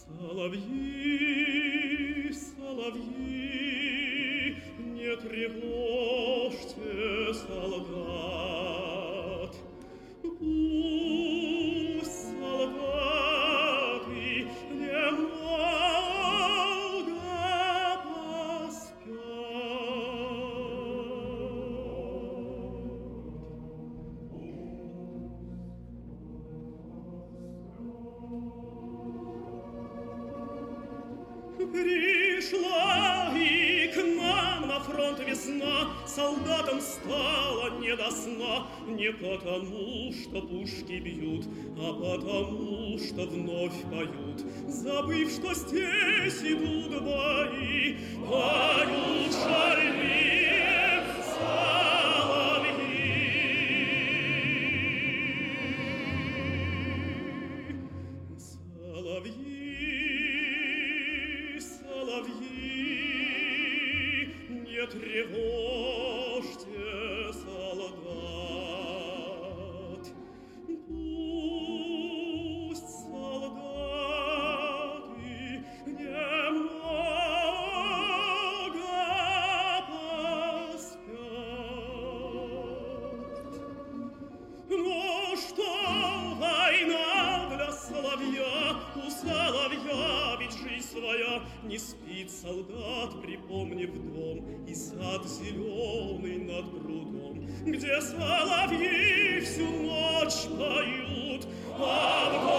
Соловьи, соловьи, не тревожьте солдат. Пусть солдаты немного поспят. Пришла и к нам на фронт весна, солдатам стало не до сна, не потому, что пушки бьют, а потому, что вновь поют, забыв, что здесь идут бои, поют шальные соловьи. Соловьи, соловьи, не тревожьте солдат. Пусть солдаты немного поспят. Но что война для соловья? У соловья ведь жизнь своя. Не спит солдат, припомнив дом и сад зеленый над прудом, где соловьи всю ночь поют, а в